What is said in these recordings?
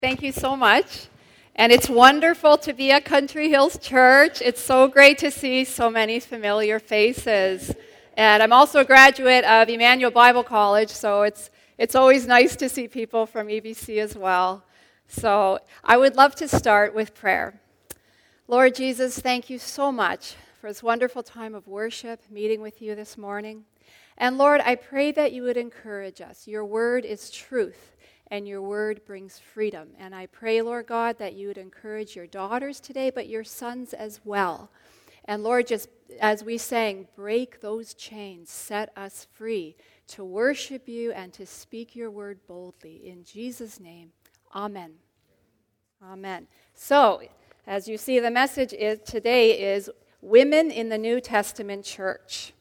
Thank you so much. And it's wonderful to be at Country Hills Church. It's so great to see so many familiar faces. And I'm also a graduate of Emmanuel Bible College, so it's always nice to see people from EBC as well. So I would love to start with prayer. Lord Jesus, thank you so much for this wonderful time of worship, meeting with you this morning. And Lord, I pray that you would encourage us. Your word is truth. And your word brings freedom. And I pray, Lord God, that you would encourage your daughters today, but your sons as well. And Lord, just as we sang, break those chains, set us free to worship you and to speak your word boldly. In Jesus' name, amen. Amen. So, as you see, the message today is Women in the New Testament Church.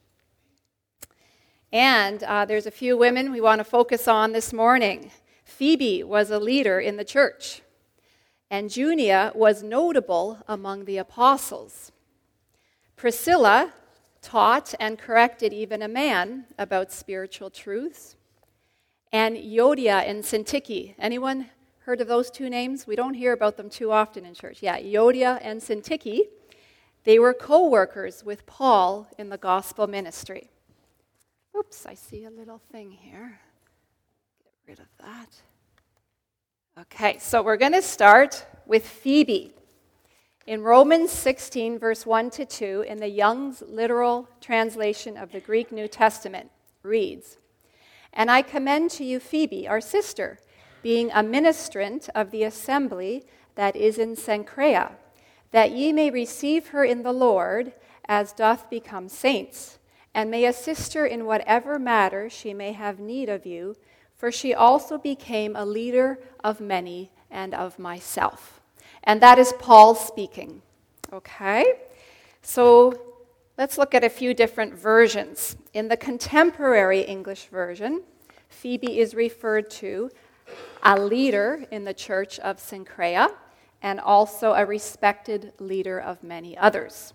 And there's a few women we want to focus on this morning. Phoebe was a leader in the church, and Junia was notable among the apostles. Priscilla taught and corrected even a man about spiritual truths. And Euodia and Syntyche. Anyone heard of those two names? We don't hear about them too often in church. Yeah, Euodia and Syntyche. They were co-workers with Paul in the gospel ministry. Oops, I see a little thing here. Rid of that. Okay, so we're going to start with Phoebe. In Romans 16, verse 1 to 2, in the Young's literal translation of the Greek New Testament, reads, "And I commend to you Phoebe, our sister, being a ministrant of the assembly that is in Cenchrea, that ye may receive her in the Lord, as doth become saints, and may assist her in whatever matter she may have need of you, for she also became a leader of many and of myself." And that is Paul speaking. Okay? So let's look at a few different versions. In the contemporary English version, Phoebe is referred to a leader in the church of Cenchrea and also a respected leader of many others.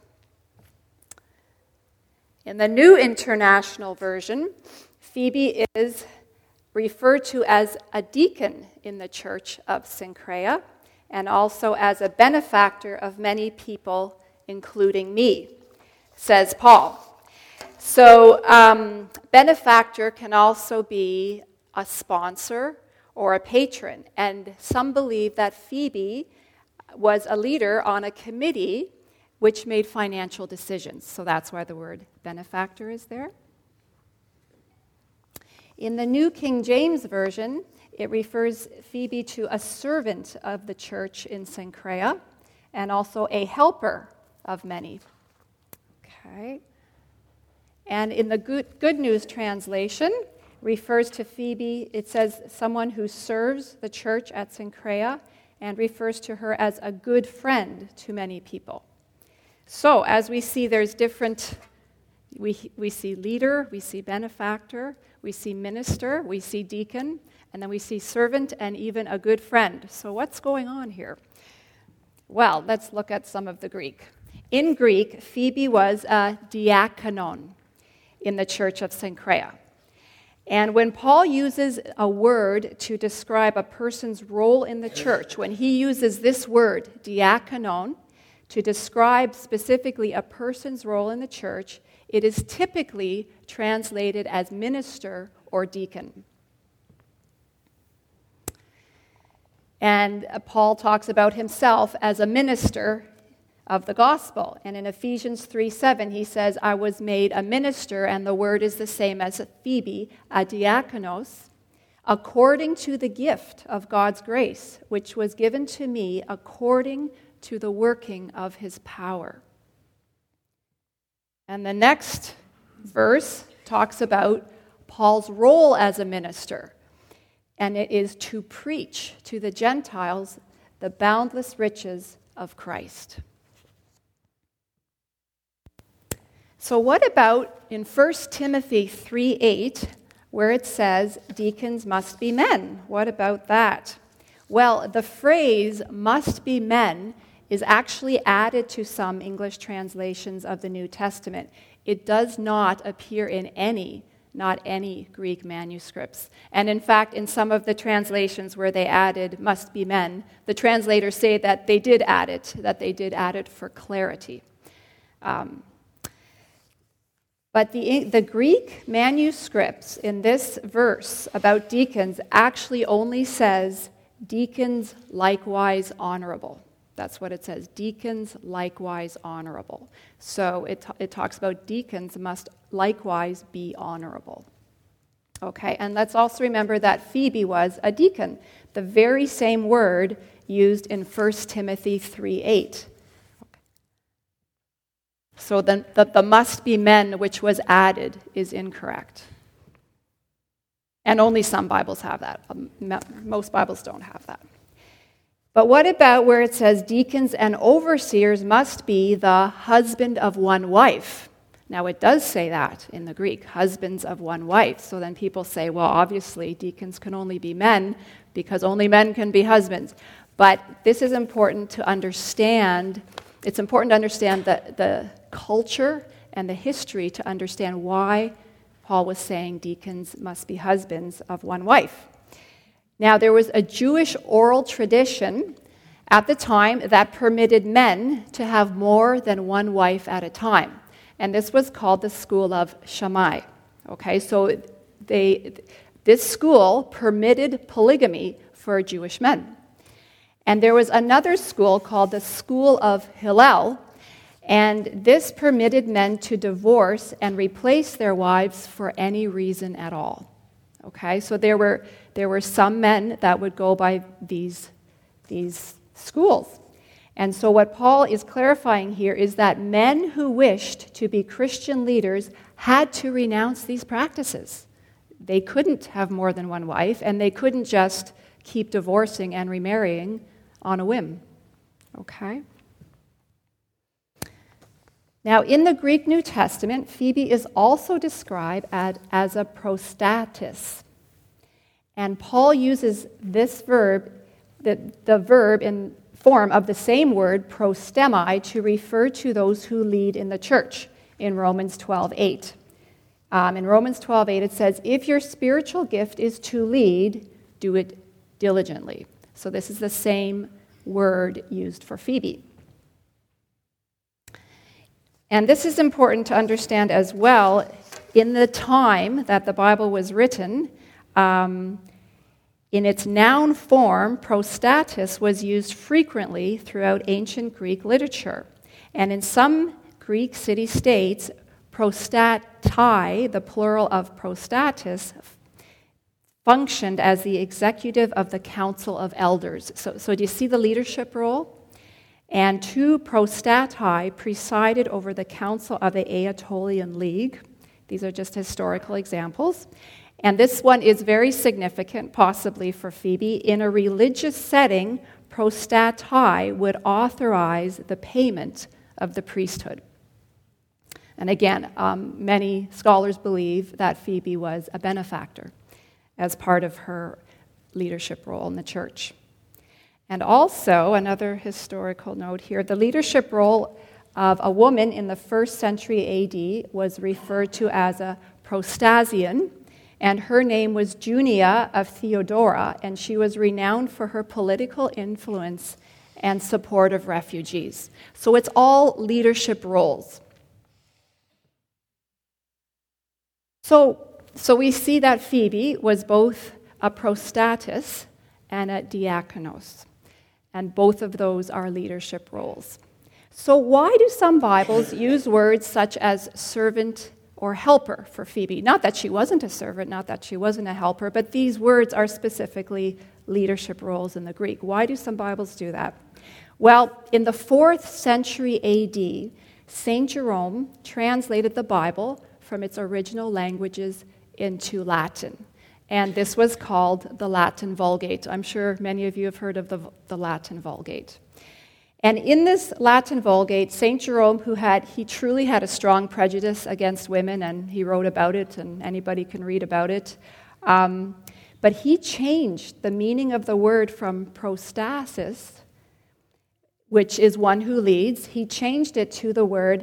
In the New International Version, Phoebe is referred to as a deacon in the church of Cenchrea, and also as a benefactor of many people, including me, says Paul. So, benefactor can also be a sponsor or a patron, and some believe that Phoebe was a leader on a committee which made financial decisions. So that's why the word benefactor is there. In the New King James Version, it refers Phoebe to a servant of the church in Cenchrea and also a helper of many. Okay. And in the Good News translation, refers to Phoebe, it says someone who serves the church at Cenchrea and refers to her as a good friend to many people. So, as we see, there's different, we see leader, we see benefactor, we see minister, we see deacon, and then we see servant and even a good friend. So what's going on here? Well, let's look at some of the Greek. In Greek, Phoebe was a diakonon in the church of Cenchrea. And when Paul uses a word to describe a person's role in the church, when he uses this word, diakonon, to describe specifically a person's role in the church, it is typically translated as minister or deacon. And Paul talks about himself as a minister of the gospel. And in Ephesians 3:7, he says, "I was made a minister," and the word is the same as a Phoebe, a diakonos, "according to the gift of God's grace, which was given to me according to the working of his power." And the next verse talks about Paul's role as a minister, and it is to preach to the Gentiles the boundless riches of Christ. So what about in 1 Timothy 3:8, where it says deacons must be men? What about that? Well, the phrase "must be men" is actually added to some English translations of the New Testament. It does not appear in any not any Greek manuscripts. And in fact, in some of the translations where they added must be men, the translators say that they did add it for clarity. But the Greek manuscripts in this verse about deacons actually only says, deacons likewise honorable. That's what it says, deacons likewise honorable. So it talks about deacons must likewise be honorable. Okay, and let's also remember that Phoebe was a deacon, the very same word used in 1 Timothy 3:8. So the must be men which was added is incorrect. And only some Bibles have that. Most Bibles don't have that. But what about where it says deacons and overseers must be the husband of one wife? Now it does say that in the Greek, husbands of one wife. So then people say, well, obviously deacons can only be men because only men can be husbands. But this is important to understand. It's important to understand the culture and the history to understand why Paul was saying deacons must be husbands of one wife. Now, there was a Jewish oral tradition at the time that permitted men to have more than one wife at a time. And this was called the school of Shammai. Okay, so this school permitted polygamy for Jewish men. And there was another school called the School of Hillel, and this permitted men to divorce and replace their wives for any reason at all. Okay, so there were some men that would go by these schools. And so what Paul is clarifying here is that men who wished to be Christian leaders had to renounce these practices. They couldn't have more than one wife, and they couldn't just keep divorcing and remarrying on a whim. Okay? Now, in the Greek New Testament, Phoebe is also described as a prostatis. And Paul uses this verb, the verb in form of the same word, prostemi, to refer to those who lead in the church in Romans 12:8. In Romans 12:8, it says, if your spiritual gift is to lead, do it diligently. So this is the same word used for Phoebe. And this is important to understand as well. In the time that the Bible was written, in its noun form, prostatis was used frequently throughout ancient Greek literature. And in some Greek city-states, prostati, the plural of prostatis, functioned as the executive of the council of elders. So do you see the leadership role? And two prostati presided over the council of the Aetolian League. These are just historical examples. And this one is very significant, possibly for Phoebe. In a religious setting, prostati would authorize the payment of the priesthood. And again, many scholars believe that Phoebe was a benefactor as part of her leadership role in the church. And also, another historical note here, the leadership role of a woman in the 1st century AD was referred to as a prostasian, and her name was Junia of Theodora, and she was renowned for her political influence and support of refugees. So it's all leadership roles. So we see that Phoebe was both a prostatis and a diakonos. And both of those are leadership roles. So why do some Bibles use words such as servant or helper for Phoebe? Not that she wasn't a servant, not that she wasn't a helper, but these words are specifically leadership roles in the Greek. Why do some Bibles do that? Well, in the 4th century AD, St. Jerome translated the Bible from its original languages into Latin. And this was called the Latin Vulgate. I'm sure many of you have heard of the Latin Vulgate. And in this Latin Vulgate, St. Jerome, he truly had a strong prejudice against women, and he wrote about it, and anybody can read about it. But he changed the meaning of the word from prostasis, which is one who leads, he changed it to the word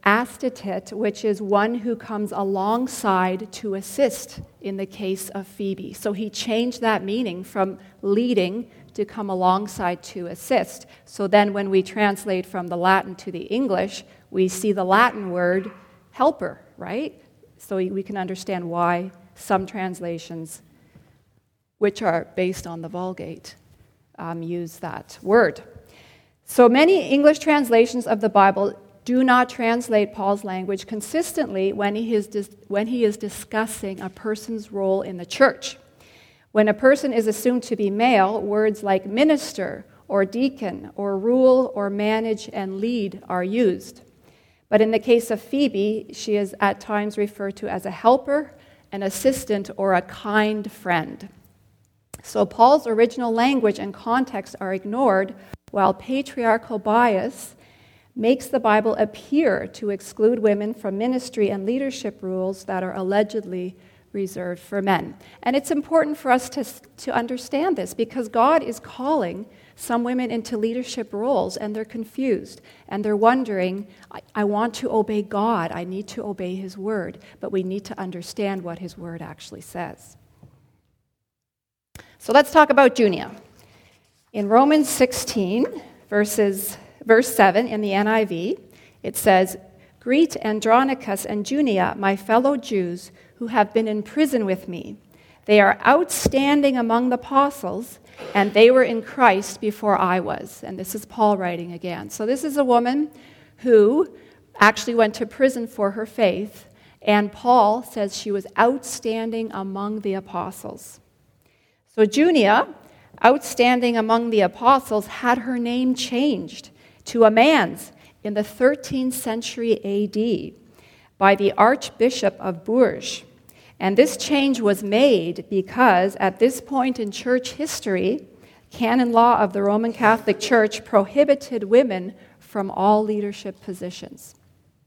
astatit, which is one who comes alongside to assist in the case of Phoebe. So he changed that meaning from leading to come alongside to assist. So then when we translate from the Latin to the English, we see the Latin word helper, right? So we can understand why some translations, which are based on the Vulgate, use that word. So many English translations of the Bible do not translate Paul's language consistently when he is discussing a person's role in the church. When a person is assumed to be male, words like minister or deacon or rule or manage and lead are used. But in the case of Phoebe, she is at times referred to as a helper, an assistant, or a kind friend. So Paul's original language and context are ignored, while patriarchal bias makes the Bible appear to exclude women from ministry and leadership roles that are allegedly reserved for men. And it's important for us to understand this, because God is calling some women into leadership roles, and they're confused, and they're wondering, I want to obey God, I need to obey His word, but we need to understand what His word actually says. So let's talk about Junia. In Romans 16, verse 7 in the NIV, it says, "Greet Andronicus and Junia, my fellow Jews, who have been in prison with me. They are outstanding among the apostles, and they were in Christ before I was." And this is Paul writing again. So this is a woman who actually went to prison for her faith, and Paul says she was outstanding among the apostles. So Junia, outstanding among the apostles, had her name changed to a man's in the 13th century AD by the Archbishop of Bourges. And this change was made because at this point in church history, canon law of the Roman Catholic Church prohibited women from all leadership positions.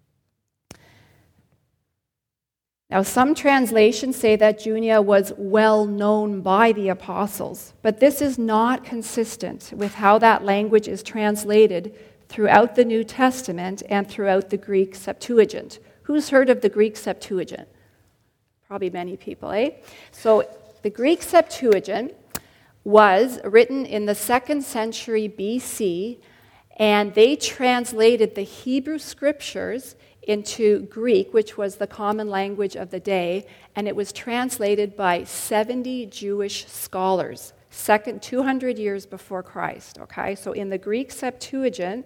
Now, some translations say that Junia was well known by the apostles, but this is not consistent with how that language is translated throughout the New Testament and throughout the Greek Septuagint. Who's heard of the Greek Septuagint? Probably many people, eh? So the Greek Septuagint was written in the 2nd century BC, and they translated the Hebrew scriptures into Greek, which was the common language of the day, and it was translated by 70 Jewish scholars, 200 years before Christ, okay? So in the Greek Septuagint,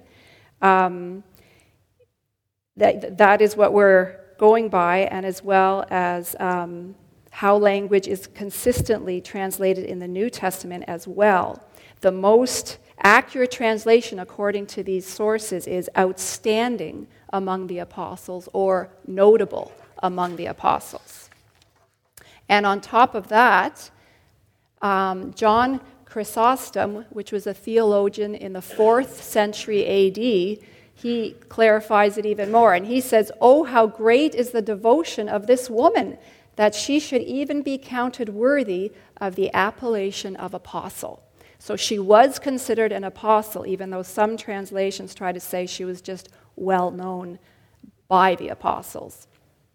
that is what we're going by, and as well as how language is consistently translated in the New Testament as well. The most accurate translation, according to these sources, is outstanding among the apostles or notable among the apostles. And on top of that, John Chrysostom, which was a theologian in the 4th century AD, he clarifies it even more. And he says, "Oh, how great is the devotion of this woman, that she should even be counted worthy of the appellation of apostle." So she was considered an apostle, even though some translations try to say she was just well known by the apostles.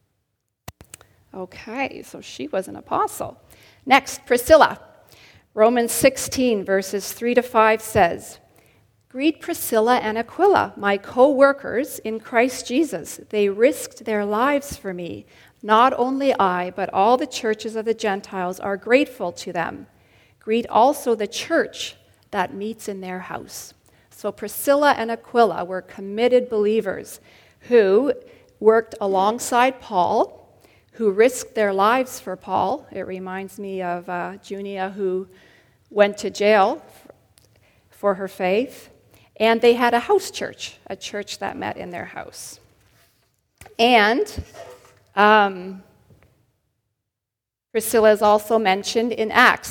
Okay, so she was an apostle. Next, Priscilla. Romans 16, verses 3-5 says, "Greet Priscilla and Aquila, my co-workers in Christ Jesus. They risked their lives for me. Not only I, but all the churches of the Gentiles are grateful to them. Greet also the church that meets in their house." So Priscilla and Aquila were committed believers who worked alongside Paul, who risked their lives for Paul. It reminds me of Junia, who went to jail for her faith. And they had a house church, a church that met in their house. And Priscilla is also mentioned in Acts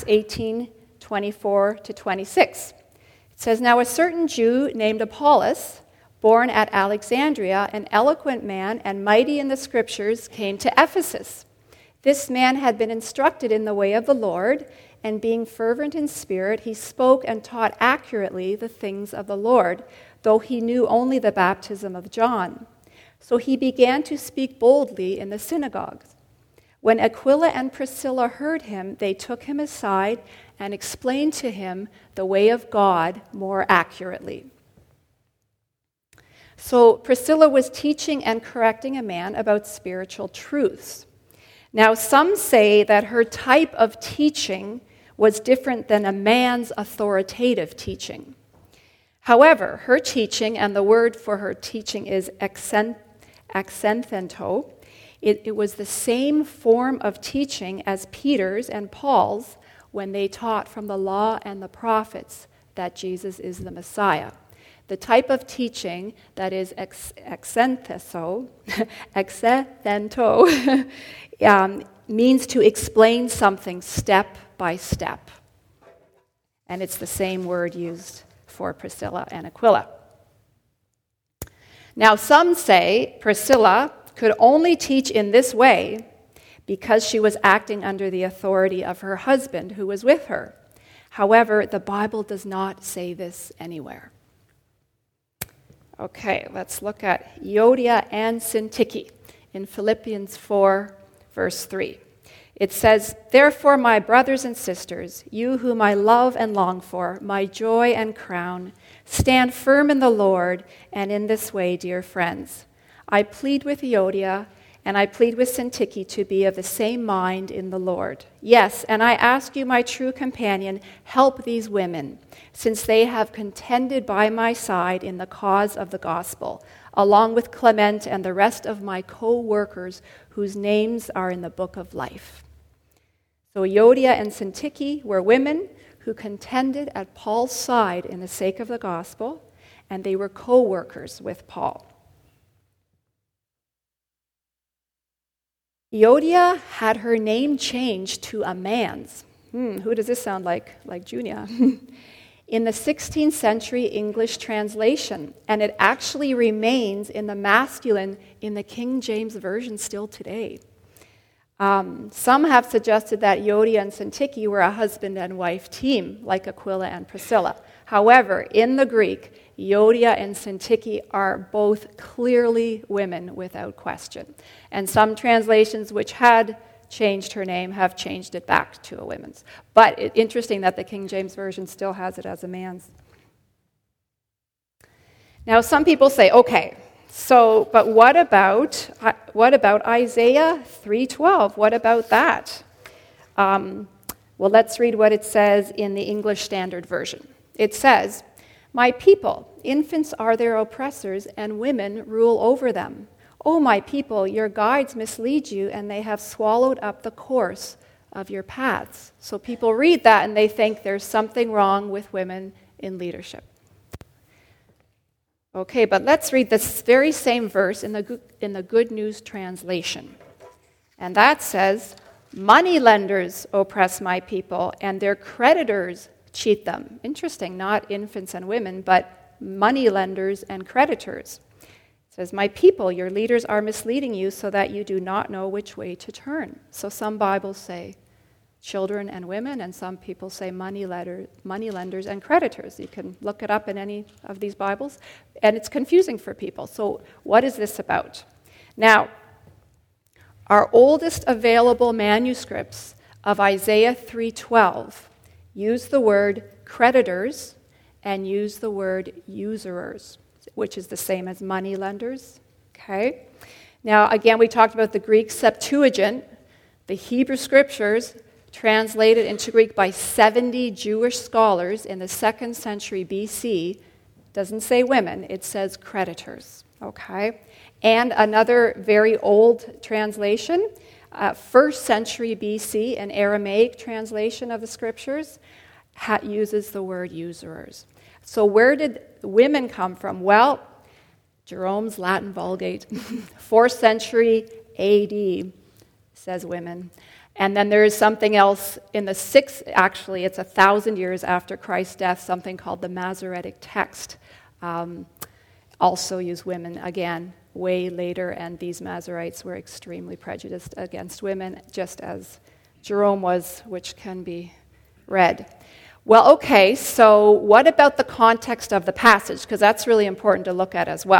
18:24-26. It says, "Now a certain Jew named Apollos, born at Alexandria, an eloquent man and mighty in the scriptures, came to Ephesus. This man had been instructed in the way of the Lord, and being fervent in spirit, he spoke and taught accurately the things of the Lord, though he knew only the baptism of John. So he began to speak boldly in the synagogues. When Aquila and Priscilla heard him, they took him aside and explained to him the way of God more accurately. So Priscilla was teaching and correcting a man about spiritual truths. Now, some say that her type of teaching was different than a man's authoritative teaching. However, her teaching, and the word for her teaching is exenthento, it was the same form of teaching as Peter's and Paul's when they taught from the law and the prophets that Jesus is the Messiah. The type of teaching that is exenthento, means to explain something step by step. And it's the same word used for Priscilla and Aquila. Now, some say Priscilla could only teach in this way because she was acting under the authority of her husband who was with her. However, the Bible does not say this anywhere. Okay, let's look at Euodia and Syntyche in Philippians 4, verse 3. It says, "Therefore, my brothers and sisters, you whom I love and long for, my joy and crown, stand firm in the Lord, and in this way, dear friends. I plead with Euodia, and I plead with Syntyche to be of the same mind in the Lord. Yes, and I ask you, my true companion, help these women, since they have contended by my side in the cause of the gospel, along with Clement and the rest of my co-workers whose names are in the book of life." So Euodia and Syntyche were women who contended at Paul's side in the sake of the gospel, and they were co-workers with Paul. Euodia had her name changed to a man's. Who does this sound like? Like Junia. In the 16th century English translation, and it actually remains in the masculine in the King James Version still today. Some have suggested that Euodia and Syntyche were a husband and wife team, like Aquila and Priscilla. However, in the Greek, Euodia and Syntyche are both clearly women without question. And some translations which had changed her name have changed it back to a woman's. But it's interesting that the King James Version still has it as a man's. Now, some people say, okay, but what about Isaiah 3:12? What about that? Well, let's read what it says in the English Standard Version. It says, "My people, infants are their oppressors, and women rule over them. O my people, your guides mislead you, and they have swallowed up the course of your paths." So people read that, and they think there's something wrong with women in leadership. Okay, but let's read this very same verse in the Good News Translation. And that says, "Money lenders oppress my people, and their creditors cheat them." Interesting, not infants and women, but money lenders and creditors. It says, "My people, your leaders are misleading you so that you do not know which way to turn." So some Bibles say children and women, and some people say money lenders and creditors. You can look it up in any of these Bibles, and it's confusing for people. So what is this about? Now, our oldest available manuscripts of Isaiah 3:12 use the word creditors and use the word usurers, which is the same as money lenders. Okay? Now, again, we talked about the Greek Septuagint, the Hebrew Scriptures, translated into Greek by 70 Jewish scholars in the 2nd century BC. Doesn't say women, it says creditors. Okay? And another very old translation, 1st century BC, an Aramaic translation of the Scriptures, uses the word usurers. So where did women come from? Well, Jerome's Latin Vulgate, 4th century AD, says women. And then there is something else in the 6th, actually, it's 1,000 years after Christ's death, something called the Masoretic Text. Also use women, again, way later, and these Masoretes were extremely prejudiced against women, just as Jerome was, which can be read. Well, okay, so what about the context of the passage? Because that's really important to look at as well.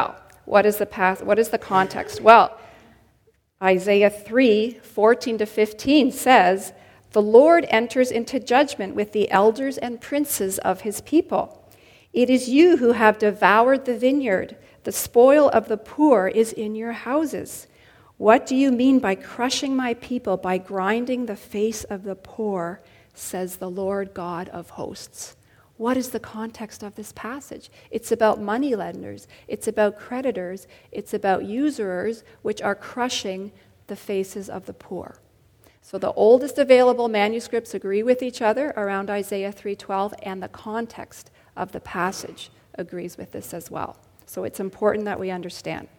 What is the context? Well, Isaiah 3:14-15 says, "The Lord enters into judgment with the elders and princes of his people. It is you who have devoured the vineyard. The spoil of the poor is in your houses. What do you mean by crushing my people, by grinding the face of the poor, says the Lord God of hosts?" What is the context of this passage? It's about moneylenders. It's about creditors. It's about usurers, which are crushing the faces of the poor. So the oldest available manuscripts agree with each other around Isaiah 3:12, and the context of the passage agrees with this as well. So it's important that we understand.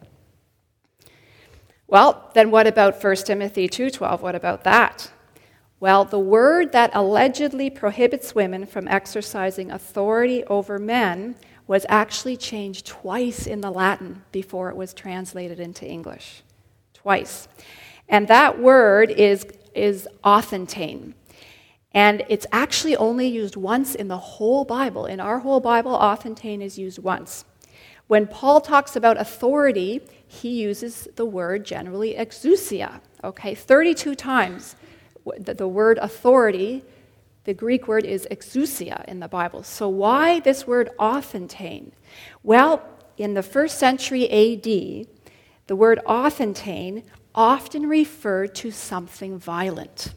Well, then what about 1 Timothy 2:12? What about that? Well, the word that allegedly prohibits women from exercising authority over men was actually changed twice in the Latin before it was translated into English. Twice. And that word is authentane. And it's actually only used once in the whole Bible. In our whole Bible, authentane is used once. When Paul talks about authority, he uses the word generally exousia, 32 times. The word authority, the Greek word is exousia in the Bible. So why this word authentane? Well, in the 1st century AD, the word authentane often referred to something violent.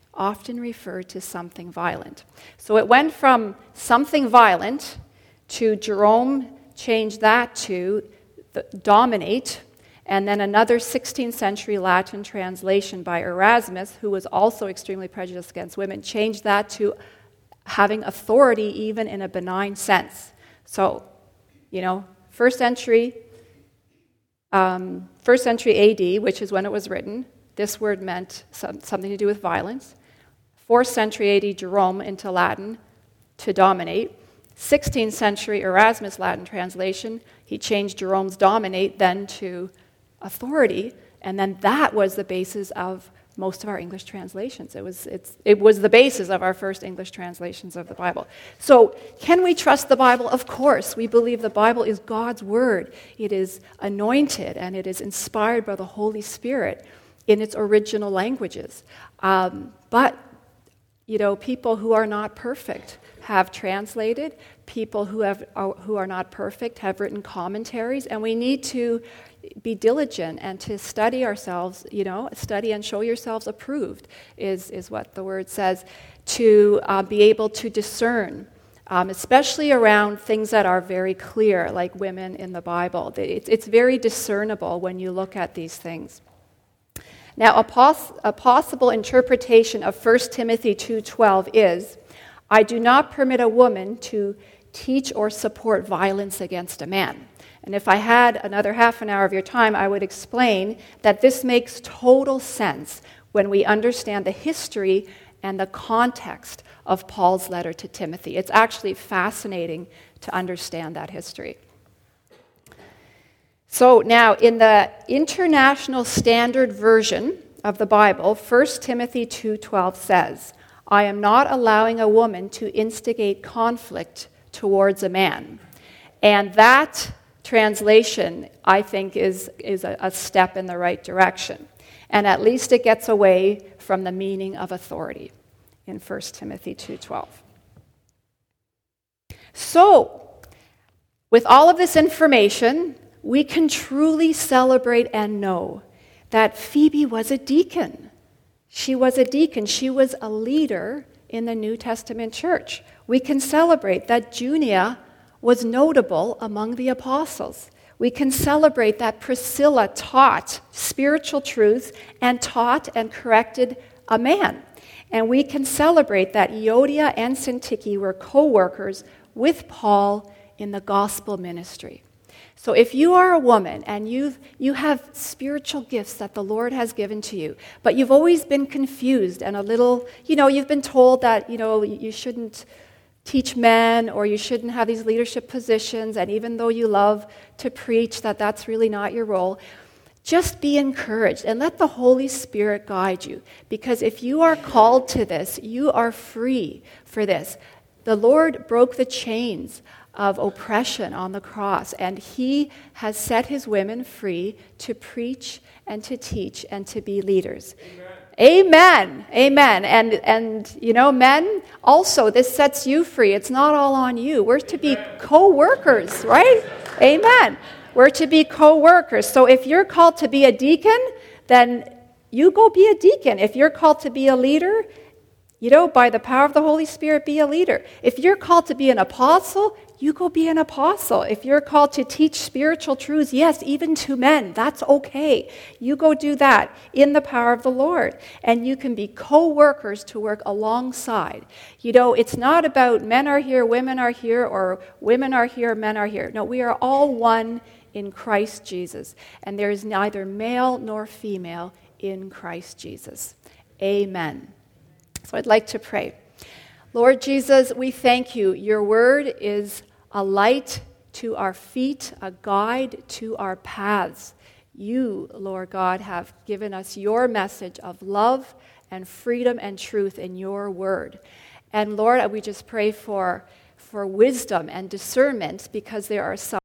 So it went from something violent to Jerome changed that to dominate, and then another 16th century Latin translation by Erasmus, who was also extremely prejudiced against women, changed that to having authority even in a benign sense. So, first century AD, which is when it was written, this word meant something to do with violence. 4th century AD, Jerome into Latin to dominate. 16th century Erasmus Latin translation, he changed Jerome's dominate then to authority, and then that was the basis of most of our English translations. It was the basis of our first English translations of the Bible. So, can we trust the Bible? Of course. We believe the Bible is God's word. It is anointed and it is inspired by the Holy Spirit in its original languages. But people who are not perfect have translated. People who are not perfect have written commentaries, and we need to be diligent and to study ourselves, study and show yourselves approved is what the word says, to be able to discern, especially around things that are very clear, like women in the Bible. It's very discernible when you look at these things. Now, a possible interpretation of 1 Timothy 2:12 is, "I do not permit a woman to teach or support violence against a man." And if I had another half an hour of your time, I would explain that this makes total sense when we understand the history and the context of Paul's letter to Timothy. It's actually fascinating to understand that history. So now, in the International Standard Version of the Bible, 1 Timothy 2:12 says, "I am not allowing a woman to instigate conflict towards a man." And that translation, I think, is a step in the right direction. And at least it gets away from the meaning of authority in 1 Timothy 2:12. So, with all of this information, we can truly celebrate and know that Phoebe was a deacon. She was a deacon. She was a leader in the New Testament church. We can celebrate that Junia was notable among the apostles. We can celebrate that Priscilla taught spiritual truths and taught and corrected a man. And we can celebrate that Euodia and Syntyche were co-workers with Paul in the gospel ministry. So if you are a woman and you have spiritual gifts that the Lord has given to you, but you've always been confused and a little, you've been told that, you shouldn't teach men or you shouldn't have these leadership positions, and even though you love to preach, that's really not your role, just be encouraged and let the Holy Spirit guide you. Because if you are called to this, you are free for this. The Lord broke the chains of oppression on the cross. And he has set his women free to preach and to teach and to be leaders. Amen. Amen. And you know, men, also, this sets you free. It's not all on you. We're to be co-workers, right? Amen. We're to be co-workers. So if you're called to be a deacon, then you go be a deacon. If you're called to be a leader, you know, by the power of the Holy Spirit, be a leader. If you're called to be an apostle, you go be an apostle. If you're called to teach spiritual truths, yes, even to men, that's okay. You go do that in the power of the Lord. And you can be co-workers to work alongside. You know, it's not about men are here, women are here, or women are here, men are here. No, we are all one in Christ Jesus. And there is neither male nor female in Christ Jesus. Amen. So I'd like to pray. Lord Jesus, we thank you. Your word is a light to our feet, a guide to our paths. You, Lord God, have given us your message of love and freedom and truth in your word. And Lord, we just pray for wisdom and discernment, because there are some